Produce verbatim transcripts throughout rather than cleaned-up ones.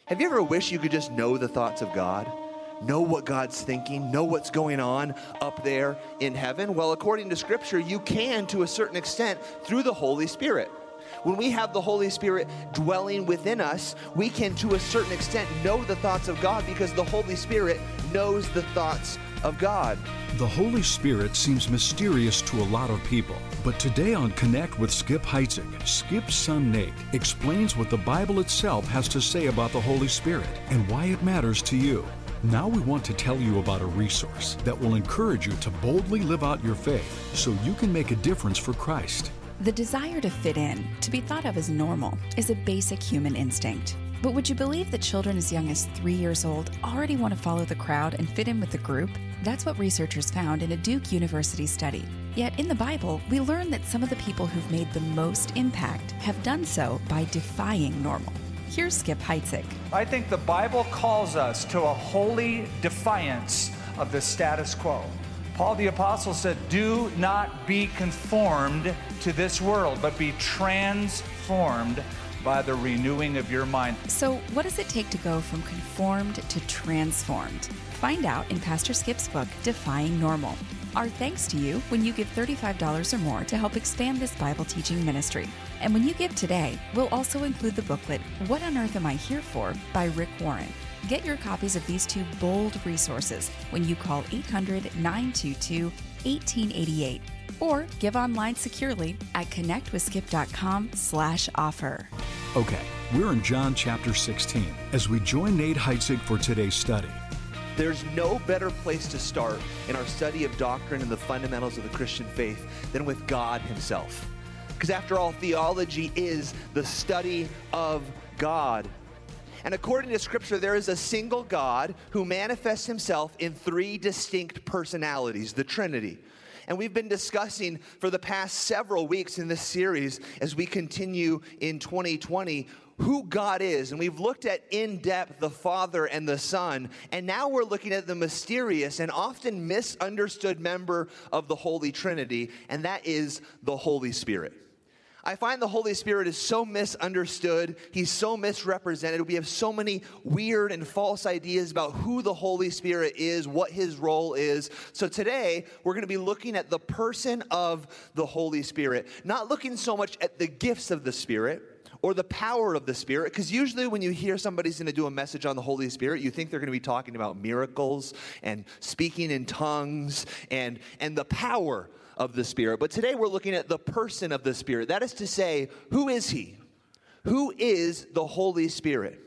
Have you ever wished you could just know the thoughts of God? Know what God's thinking? Know what's going on up there in heaven? Well, according to Scripture, you can to a certain extent through the Holy Spirit. When we have the Holy Spirit dwelling within us, we can to a certain extent know the thoughts of God because the Holy Spirit knows the thoughts of God. The Holy Spirit seems mysterious to a lot of people, but today on Connect with Skip Heitzig, Skip's son Nate explains what the Bible itself has to say about the Holy Spirit and why it matters to you. Now we want to tell you about a resource that will encourage you to boldly live out your faith so you can make a difference for Christ. The desire to fit in, to be thought of as normal, is a basic human instinct. But would you believe that children as young as three years old already want to follow the crowd and fit in with the group? That's what researchers found in a Duke University study. Yet in the Bible, we learn that some of the people who've made the most impact have done so by defying normal. Here's Skip Heitzig. I think the Bible calls us to a holy defiance of the status quo. Paul the Apostle said, do not be conformed to this world, but be transformed by the renewing of your mind. So what does it take to go from conformed to transformed? Find out in Pastor Skip's book, Defying Normal. Our thanks to you when you give thirty-five dollars or more to help expand this Bible teaching ministry. And when you give today, we'll also include the booklet, What on Earth Am I Here For? By Rick Warren. Get your copies of these two bold resources when you call eight hundred, nine two two, one eight eight eight or give online securely at connectwithskip.com slash offer. Okay, we're in John chapter sixteen as we join Nate Heitzig for today's study. There's no better place to start in our study of doctrine and the fundamentals of the Christian faith than with God himself. Because after all, theology is the study of God. And according to Scripture, there is a single God who manifests himself in three distinct personalities, the Trinity. And we've been discussing for the past several weeks in this series as we continue in twenty twenty who God is. And we've looked at in depth the Father and the Son. And now we're looking at the mysterious and often misunderstood member of the Holy Trinity, and that is the Holy Spirit. I find the Holy Spirit is so misunderstood. He's so misrepresented. We have so many weird and false ideas about who the Holy Spirit is, what his role is. So today, we're going to be looking at the person of the Holy Spirit, not looking so much at the gifts of the Spirit or the power of the Spirit, because usually when you hear somebody's going to do a message on the Holy Spirit, you think they're going to be talking about miracles and speaking in tongues and, and the power of the Spirit. But today we're looking at the person of the Spirit. That is to say, who is he? Who is the Holy Spirit?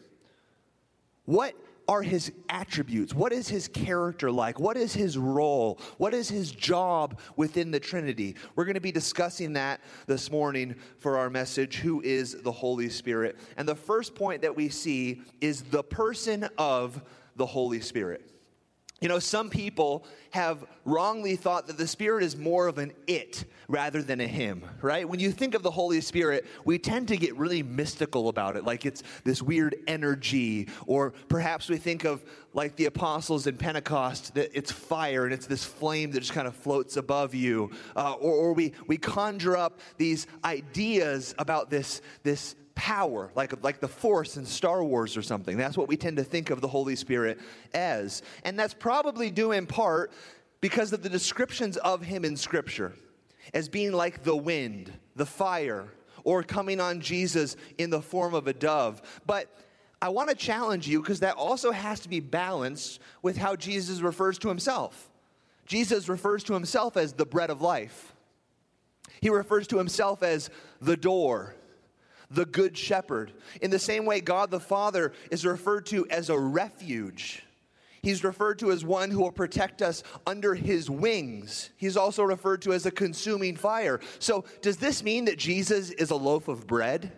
What are his attributes? What is his character like? What is his role? What is his job within the Trinity? We're going to be discussing that this morning for our message, Who is the Holy Spirit? And the first point that we see is the person of the Holy Spirit. You know, some people have wrongly thought that the Spirit is more of an it rather than a him, right? When you think of the Holy Spirit, we tend to get really mystical about it, like it's this weird energy, or perhaps we think of, like the apostles in Pentecost, that it's fire and it's this flame that just kind of floats above you, uh, or, or we, we conjure up these ideas about this, this power, like, like the Force in Star Wars or something. That's what we tend to think of the Holy Spirit as. And that's probably due in part because of the descriptions of him in Scripture as being like the wind, the fire, or coming on Jesus in the form of a dove. But I want to challenge you because that also has to be balanced with how Jesus refers to himself. Jesus refers to himself as the bread of life. He refers to himself as the door, the good shepherd. In the same way, God the Father is referred to as a refuge. He's referred to as one who will protect us under his wings. He's also referred to as a consuming fire. So does this mean that Jesus is a loaf of bread?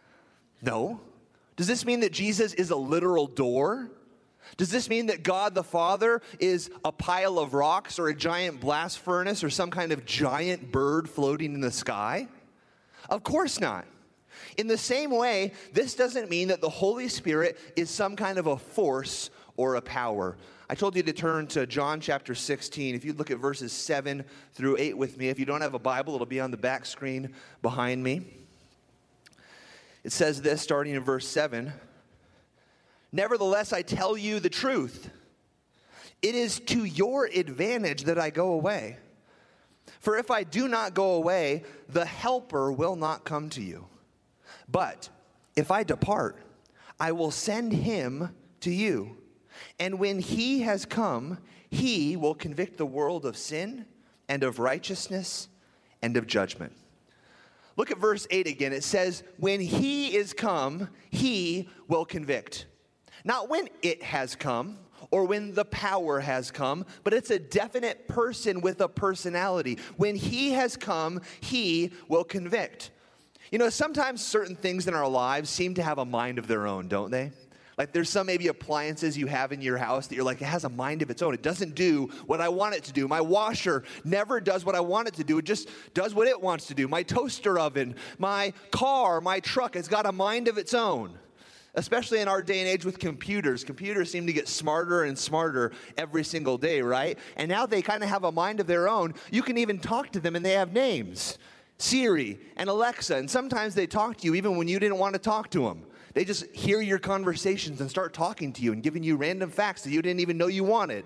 No. Does this mean that Jesus is a literal door? Does this mean that God the Father is a pile of rocks or a giant blast furnace or some kind of giant bird floating in the sky? Of course not. In the same way, this doesn't mean that the Holy Spirit is some kind of a force or a power. I told you to turn to John chapter sixteen. If you look at verses seven through eight with me, if you don't have a Bible, it'll be on the back screen behind me. It says this, starting in verse seven. Nevertheless, I tell you the truth. It is to your advantage that I go away. For if I do not go away, the Helper will not come to you. But if I depart, I will send him to you. And when he has come, he will convict the world of sin and of righteousness and of judgment. Look at verse eight again. It says, when he is come, he will convict. Not when it has come or when the power has come, but it's a definite person with a personality. When he has come, he will convict. You know, sometimes certain things in our lives seem to have a mind of their own, don't they? Like there's some maybe appliances you have in your house that you're like, it has a mind of its own. It doesn't do what I want it to do. My washer never does what I want it to do. It just does what it wants to do. My toaster oven, my car, my truck has got a mind of its own. Especially in our day and age with computers. Computers seem to get smarter and smarter every single day, right? And now they kind of have a mind of their own. You can even talk to them and they have names. Siri and Alexa. And sometimes they talk to you even when you didn't want to talk to them. They just hear your conversations and start talking to you and giving you random facts that you didn't even know you wanted.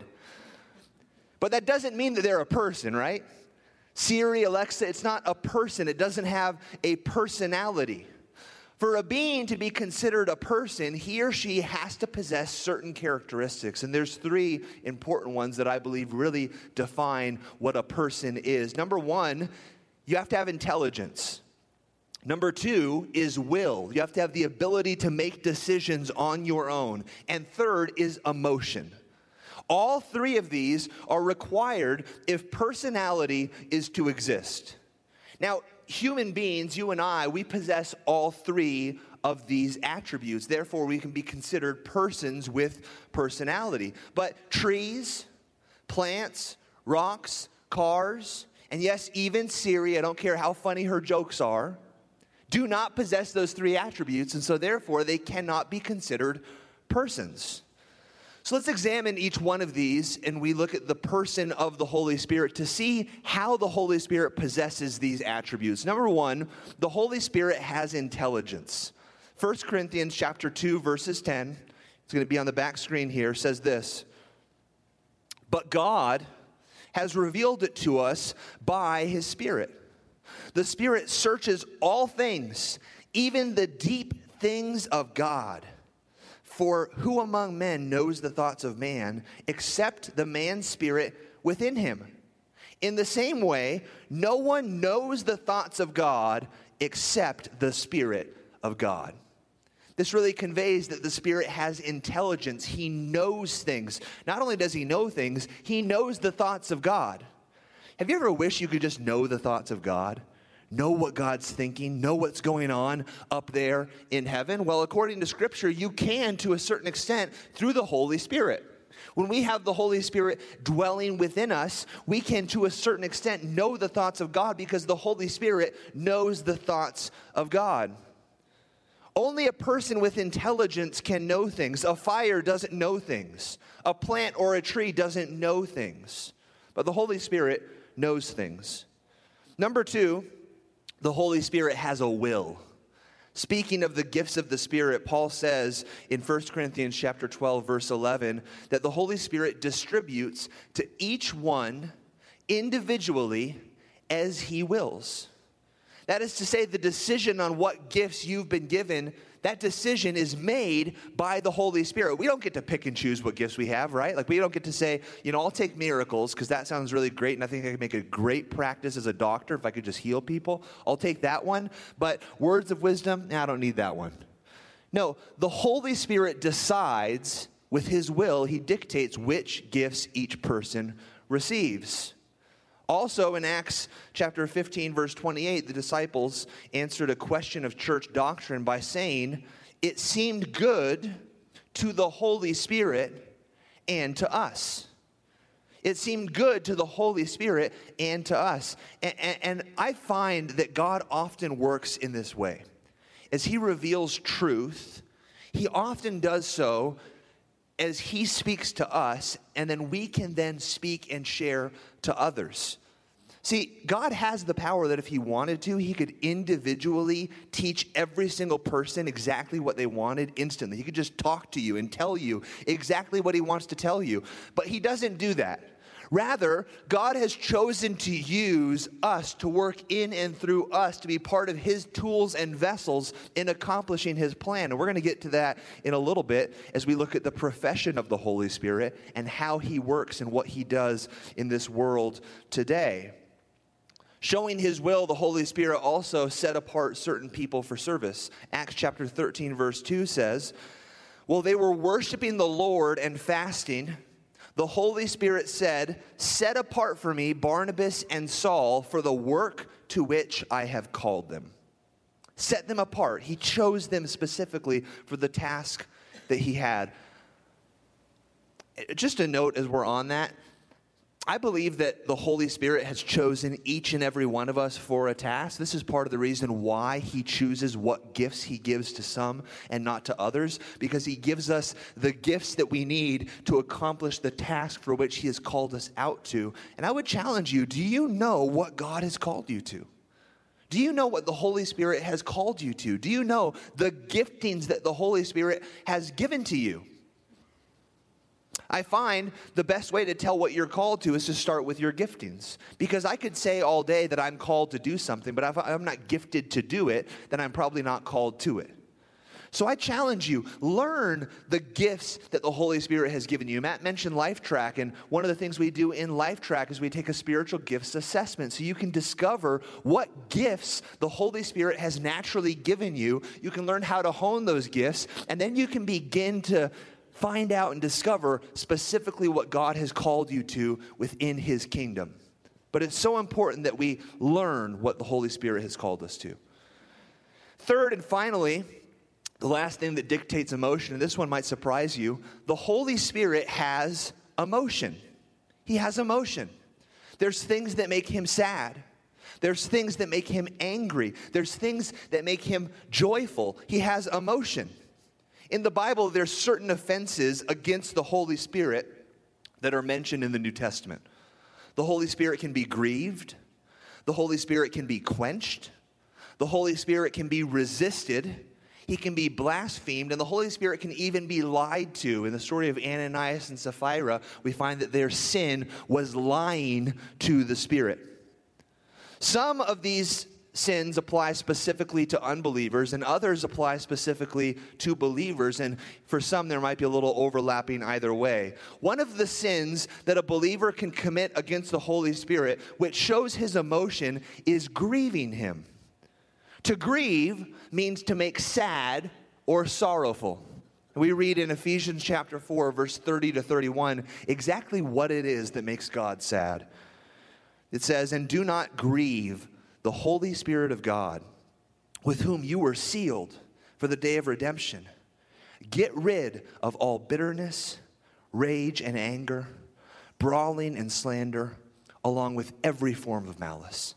But that doesn't mean that they're a person, right? Siri, Alexa, it's not a person. It doesn't have a personality. For a being to be considered a person, he or she has to possess certain characteristics. And there's three important ones that I believe really define what a person is. Number one, you have to have intelligence. Number two is will. You have to have the ability to make decisions on your own. And third is emotion. All three of these are required if personality is to exist. Now, human beings, you and I, we possess all three of these attributes. Therefore, we can be considered persons with personality. But trees, plants, rocks, cars, and yes, even Siri, I don't care how funny her jokes are, do not possess those three attributes, and so therefore they cannot be considered persons. So let's examine each one of these, and we look at the person of the Holy Spirit to see how the Holy Spirit possesses these attributes. Number one, the Holy Spirit has intelligence. First Corinthians chapter two, verses ten, it's going to be on the back screen here, says this, "But God has revealed it to us by his Spirit. The Spirit searches all things, even the deep things of God. For who among men knows the thoughts of man, except the man's spirit within him? In the same way, no one knows the thoughts of God except the Spirit of God." This really conveys that the Spirit has intelligence. He knows things. Not only does he know things, he knows the thoughts of God. Have you ever wished you could just know the thoughts of God? Know what God's thinking, know what's going on up there in heaven? Well, according to Scripture, you can to a certain extent through the Holy Spirit. When we have the Holy Spirit dwelling within us, we can to a certain extent know the thoughts of God because the Holy Spirit knows the thoughts of God. Only a person with intelligence can know things. A fire doesn't know things. A plant or a tree doesn't know things. But the Holy Spirit knows things. Number two, the Holy Spirit has a will. Speaking of the gifts of the Spirit, Paul says in First Corinthians chapter twelve, verse eleven, that the Holy Spirit distributes to each one individually as he wills. That is to say, the decision on what gifts you've been given, that decision is made by the Holy Spirit. We don't get to pick and choose what gifts we have, right? Like we don't get to say, you know, I'll take miracles because that sounds really great and I think I could make a great practice as a doctor if I could just heal people. I'll take that one. But words of wisdom, nah, I don't need that one. No, the Holy Spirit decides with his will, he dictates which gifts each person receives. Also in Acts chapter fifteen, verse twenty-eight, the disciples answered a question of church doctrine by saying, "It seemed good to the Holy Spirit and to us." It seemed good to the Holy Spirit and to us. And, and, and I find that God often works in this way. As he reveals truth, he often does so as he speaks to us, and then we can then speak and share to others. See, God has the power that if he wanted to, he could individually teach every single person exactly what they wanted instantly. He could just talk to you and tell you exactly what he wants to tell you. But he doesn't do that. Rather, God has chosen to use us to work in and through us to be part of his tools and vessels in accomplishing his plan. And we're going to get to that in a little bit as we look at the profession of the Holy Spirit and how he works and what he does in this world today. Showing his will, the Holy Spirit also set apart certain people for service. Acts chapter thirteen, verse two says, "While they were worshiping the Lord and fasting, the Holy Spirit said, 'Set apart for me Barnabas and Saul for the work to which I have called them.'" Set them apart. He chose them specifically for the task that he had. Just a note as we're on that, I believe that the Holy Spirit has chosen each and every one of us for a task. This is part of the reason why he chooses what gifts he gives to some and not to others, because he gives us the gifts that we need to accomplish the task for which he has called us out to. And I would challenge you, do you know what God has called you to? Do you know what the Holy Spirit has called you to? Do you know the giftings that the Holy Spirit has given to you? I find the best way to tell what you're called to is to start with your giftings. Because I could say all day that I'm called to do something, but if I'm not gifted to do it, then I'm probably not called to it. So I challenge you, learn the gifts that the Holy Spirit has given you. Matt mentioned Life Track, and one of the things we do in Life Track is we take a spiritual gifts assessment so you can discover what gifts the Holy Spirit has naturally given you. You can learn how to hone those gifts, and then you can begin to find out and discover specifically what God has called you to within his kingdom. But it's so important that we learn what the Holy Spirit has called us to. Third and finally, the last thing that dictates emotion, and this one might surprise you, the Holy Spirit has emotion. He has emotion. There's things that make him sad. There's things that make him angry. There's things that make him joyful. He has emotion. In the Bible, there's certain offenses against the Holy Spirit that are mentioned in the New Testament. The Holy Spirit can be grieved. The Holy Spirit can be quenched. The Holy Spirit can be resisted. He can be blasphemed. And the Holy Spirit can even be lied to. In the story of Ananias and Sapphira, we find that their sin was lying to the Spirit. Some of these sins apply specifically to unbelievers, and others apply specifically to believers, and for some there might be a little overlapping either way. One of the sins that a believer can commit against the Holy Spirit, which shows his emotion, is grieving him. To grieve means to make sad or sorrowful. We read in Ephesians chapter four, verse thirty to thirty-one, exactly what it is that makes God sad. It says, "And do not grieve the Holy Spirit of God, with whom you were sealed for the day of redemption. Get rid of all bitterness, rage, and anger, brawling and slander, along with every form of malice."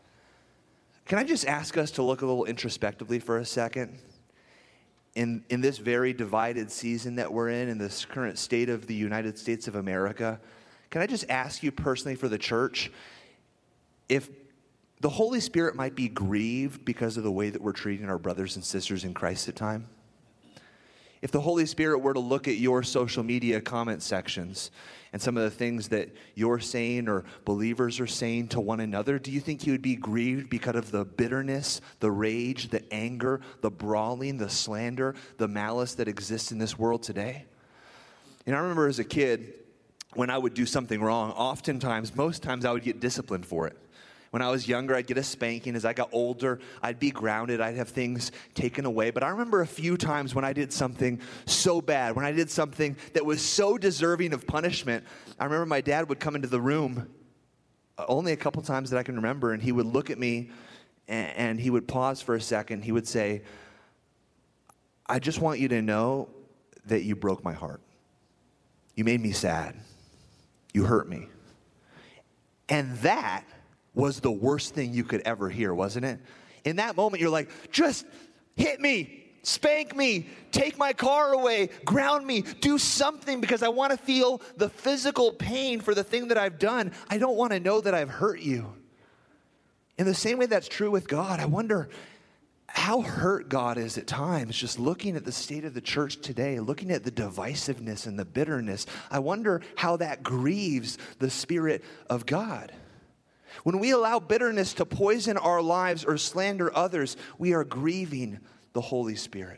Can I just ask us to look a little introspectively for a second? In, in this very divided season that we're in, in this current state of the United States of America, can I just ask you personally for the church, if the Holy Spirit might be grieved because of the way that we're treating our brothers and sisters in Christ at times? If the Holy Spirit were to look at your social media comment sections and some of the things that you're saying or believers are saying to one another, do you think he would be grieved because of the bitterness, the rage, the anger, the brawling, the slander, the malice that exists in this world today? And I remember as a kid, when I would do something wrong, oftentimes, most times I would get disciplined for it. When I was younger, I'd get a spanking. As I got older, I'd be grounded. I'd have things taken away. But I remember a few times when I did something so bad, when I did something that was so deserving of punishment. I remember my dad would come into the room, only a couple times that I can remember, and he would look at me, and he would pause for a second. He would say, "I just want you to know that you broke my heart. You made me sad. You hurt me." And that was the worst thing you could ever hear, wasn't it? In that moment, you're like, just hit me, spank me, take my car away, ground me, do something, because I want to feel the physical pain for the thing that I've done. I don't want to know that I've hurt you. In the same way that's true with God, I wonder how hurt God is at times, just looking at the state of the church today, looking at the divisiveness and the bitterness. I wonder how that grieves the Spirit of God. When we allow bitterness to poison our lives or slander others, we are grieving the Holy Spirit.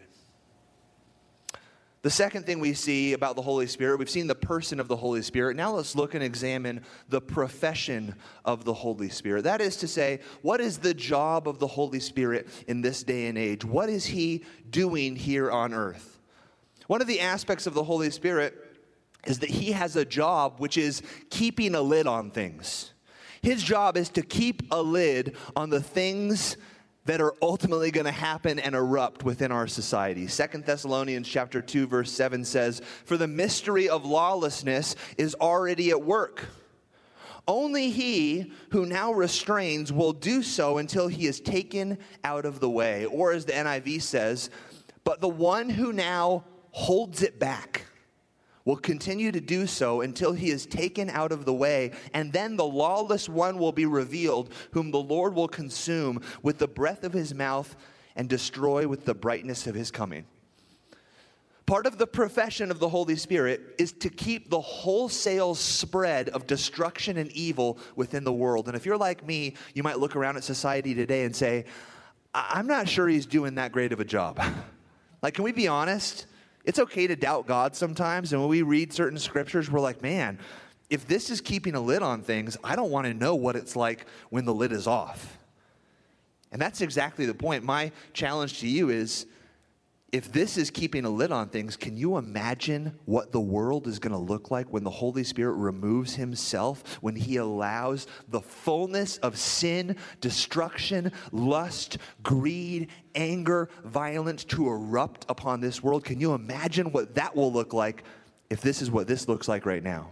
The second thing we see about the Holy Spirit, we've seen the person of the Holy Spirit. Now let's look and examine the profession of the Holy Spirit. That is to say, what is the job of the Holy Spirit in this day and age? What is he doing here on earth? One of the aspects of the Holy Spirit is that he has a job which is keeping a lid on things. His job is to keep a lid on the things that are ultimately going to happen and erupt within our society. Second Thessalonians chapter two, verse seven says, "For the mystery of lawlessness is already at work. Only he who now restrains will do so until he is taken out of the way." Or as the N I V says, "But the one who now holds it back will continue to do so until he is taken out of the way, and then the lawless one will be revealed, whom the Lord will consume with the breath of his mouth and destroy with the brightness of his coming." Part of the profession of the Holy Spirit is to keep the wholesale spread of destruction and evil within the world. And if you're like me, you might look around at society today and say, I'm not sure he's doing that great of a job. Like, can we be honest? It's okay to doubt God sometimes, and when we read certain scriptures, we're like, man, if this is keeping a lid on things, I don't want to know what it's like when the lid is off. And that's exactly the point. My challenge to you is, if this is keeping a lid on things, can you imagine what the world is going to look like when the Holy Spirit removes himself, when he allows the fullness of sin, destruction, lust, greed, anger, violence to erupt upon this world? Can you imagine what that will look like if this is what this looks like right now?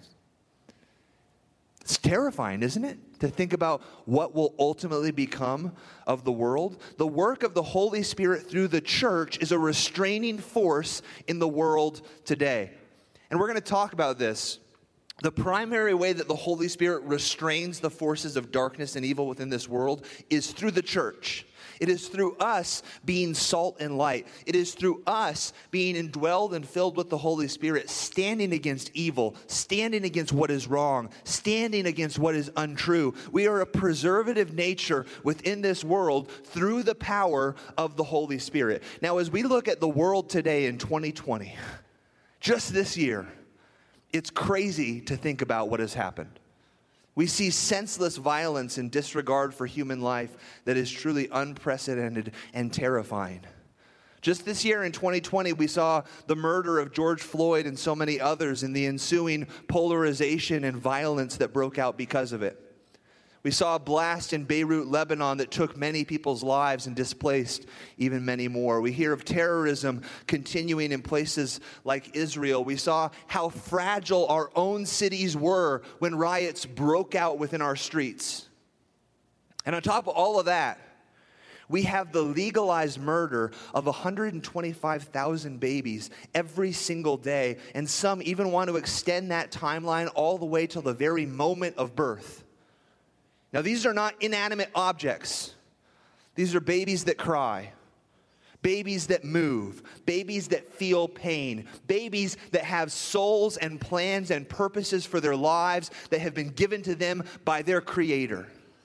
It's terrifying, isn't it? To think about what will ultimately become of the world. The work of the Holy Spirit through the church is a restraining force in the world today. And we're going to talk about this. The primary way that the Holy Spirit restrains the forces of darkness and evil within this world is through the church. It is through us being salt and light. It is through us being indwelled and filled with the Holy Spirit, standing against evil, standing against what is wrong, standing against what is untrue. We are a preservative nature within this world through the power of the Holy Spirit. Now, as we look at the world today in twenty twenty, just this year, it's crazy to think about what has happened. We see senseless violence and disregard for human life that is truly unprecedented and terrifying. Just this year in twenty twenty, we saw the murder of George Floyd and so many others and the ensuing polarization and violence that broke out because of it. We saw a blast in Beirut, Lebanon that took many people's lives and displaced even many more. We hear of terrorism continuing in places like Israel. We saw how fragile our own cities were when riots broke out within our streets. And on top of all of that, we have the legalized murder of one hundred twenty-five thousand babies every single day. And some even want to extend that timeline all the way till the very moment of birth. Now, these are not inanimate objects. These are babies that cry, babies that move, babies that feel pain, babies that have souls and plans and purposes for their lives that have been given to them by their Creator.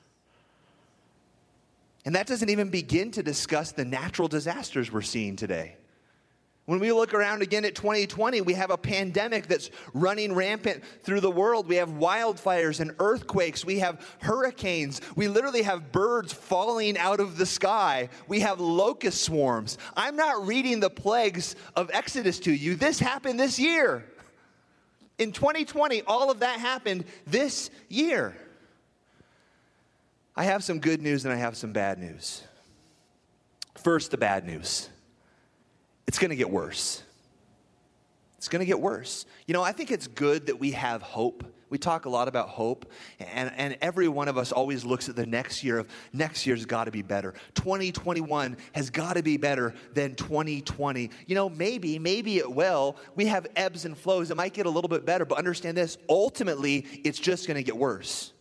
And that doesn't even begin to discuss the natural disasters we're seeing today. When we look around again at twenty twenty, we have a pandemic that's running rampant through the world. We have wildfires and earthquakes. We have hurricanes. We literally have birds falling out of the sky. We have locust swarms. I'm not reading the plagues of Exodus to you. This happened this year. In twenty twenty, all of that happened this year. I have some good news and I have some bad news. First, the bad news. It's going to get worse. It's going to get worse. You know, I think it's good that we have hope. We talk a lot about hope, and, and every one of us always looks at the next year of, next year's got to be better. twenty twenty-one has got to be better than twenty twenty. You know, maybe, maybe it will. We have ebbs and flows. It might get a little bit better, but understand this, ultimately, it's just going to get worse.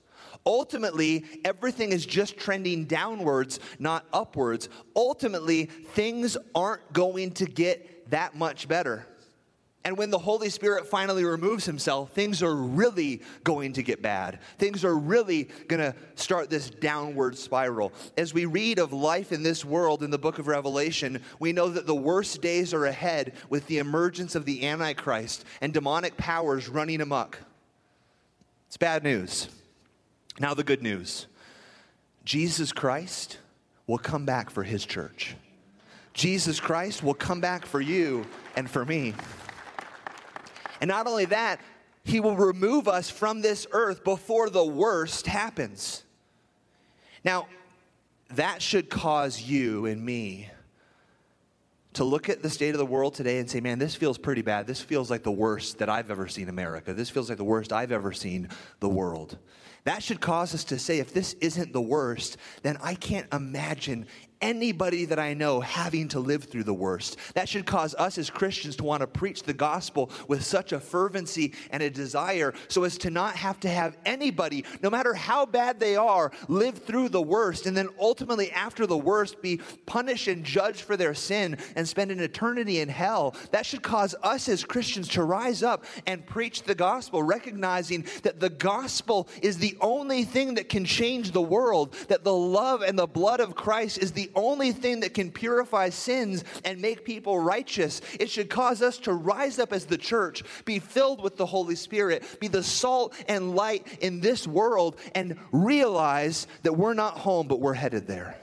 Ultimately, everything is just trending downwards, not upwards. Ultimately, things aren't going to get that much better. And when the Holy Spirit finally removes himself, things are really going to get bad. Things are really going to start this downward spiral. As we read of life in this world in the book of Revelation, we know that the worst days are ahead with the emergence of the Antichrist and demonic powers running amok. It's bad news. Now the good news. Jesus Christ will come back for his church. Jesus Christ will come back for you and for me. And not only that, he will remove us from this earth before the worst happens. Now, that should cause you and me to look at the state of the world today and say, man, this feels pretty bad. This feels like the worst that I've ever seen America. This feels like the worst I've ever seen the world. That should cause us to say, if this isn't the worst, then I can't imagine anybody that I know having to live through the worst. That should cause us as Christians to want to preach the gospel with such a fervency and a desire so as to not have to have anybody, no matter how bad they are, live through the worst and then ultimately after the worst be punished and judged for their sin and spend an eternity in hell. That should cause us as Christians to rise up and preach the gospel, recognizing that the gospel is the only thing that can change the world, that the love and the blood of Christ is the only thing that can purify sins and make people righteous. It should cause us to rise up as the church, be filled with the Holy Spirit, be the salt and light in this world, and realize that we're not home, but we're headed there.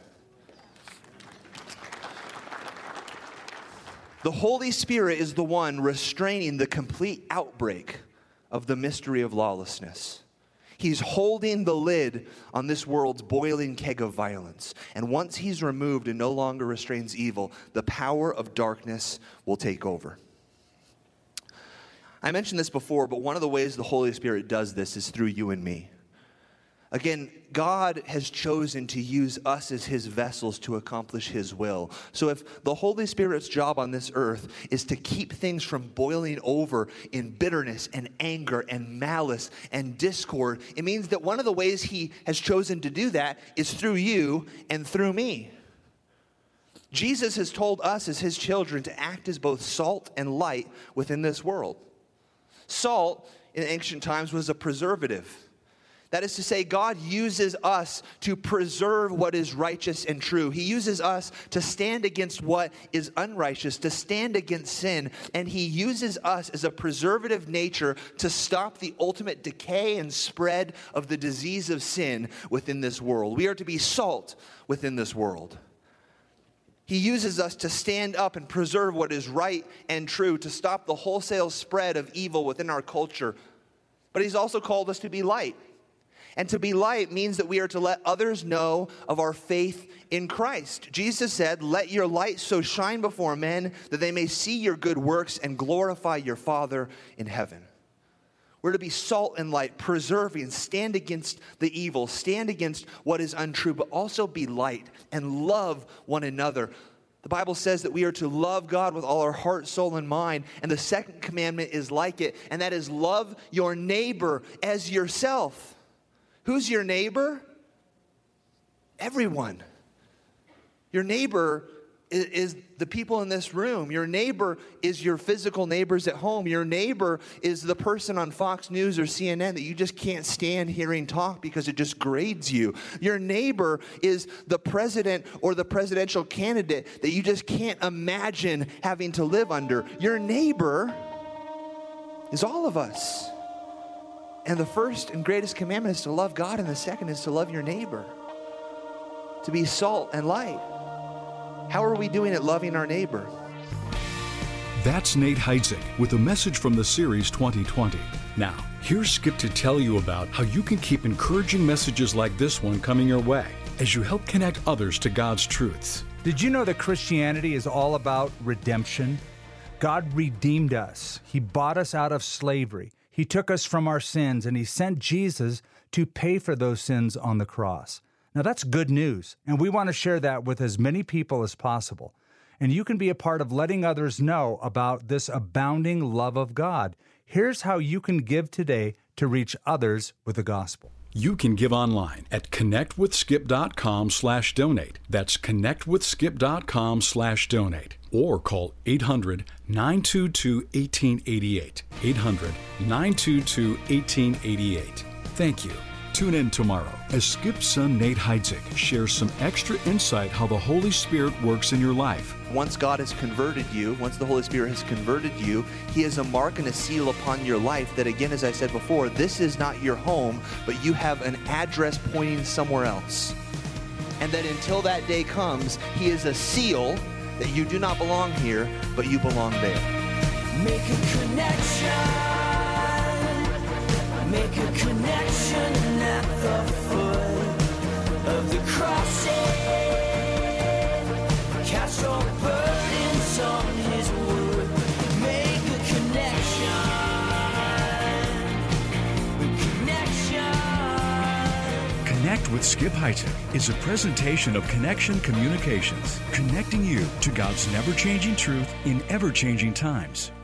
The Holy Spirit is the one restraining the complete outbreak of the mystery of lawlessness. He's holding the lid on this world's boiling keg of violence. And once he's removed and no longer restrains evil, the power of darkness will take over. I mentioned this before, but one of the ways the Holy Spirit does this is through you and me. Again, God has chosen to use us as his vessels to accomplish his will. So if the Holy Spirit's job on this earth is to keep things from boiling over in bitterness and anger and malice and discord, it means that one of the ways he has chosen to do that is through you and through me. Jesus has told us as his children to act as both salt and light within this world. Salt in ancient times was a preservative. That is to say, God uses us to preserve what is righteous and true. He uses us to stand against what is unrighteous, to stand against sin. And he uses us as a preservative nature to stop the ultimate decay and spread of the disease of sin within this world. We are to be salt within this world. He uses us to stand up and preserve what is right and true, to stop the wholesale spread of evil within our culture. But he's also called us to be light. And to be light means that we are to let others know of our faith in Christ. Jesus said, "Let your light so shine before men that they may see your good works and glorify your Father in heaven." We're to be salt and light, preserving, stand against the evil, stand against what is untrue, but also be light and love one another. The Bible says that we are to love God with all our heart, soul, and mind. And the second commandment is like it, and that is love your neighbor as yourself. Who's your neighbor? Everyone. Your neighbor is, is the people in this room. Your neighbor is your physical neighbors at home. Your neighbor is the person on Fox News or C N N that you just can't stand hearing talk because it just grades you. Your neighbor is the president or the presidential candidate that you just can't imagine having to live under. Your neighbor is all of us. And the first and greatest commandment is to love God, and the second is to love your neighbor, to be salt and light. How are we doing at loving our neighbor? That's Nate Heitzig with a message from the series twenty twenty. Now, here's Skip to tell you about how you can keep encouraging messages like this one coming your way as you help connect others to God's truths. Did you know that Christianity is all about redemption? God redeemed us. He bought us out of slavery. He took us from our sins, and he sent Jesus to pay for those sins on the cross. Now, that's good news, and we want to share that with as many people as possible. And you can be a part of letting others know about this abounding love of God. Here's how you can give today to reach others with the gospel. You can give online at connectwithskip.com slash donate. That's connectwithskip.com slash donate. Or call eight hundred, nine two two, one eight eight eight. eight hundred, nine two two, one eight eight eight. Thank you. Tune in tomorrow as Skip's son Nate Heitzig shares some extra insight how the Holy Spirit works in your life. Once God has converted you, once the Holy Spirit has converted you, He has a mark and a seal upon your life that, again, as I said before, this is not your home, but you have an address pointing somewhere else. And that until that day comes, He is a seal that you do not belong here, but you belong there. Make a connection. Make a connection at the foot of the cross. Cast your burdens on His word. Make a connection. Connection. Connect with Skip Heitzig is a presentation of Connection Communications, connecting you to God's never-changing truth in ever-changing times.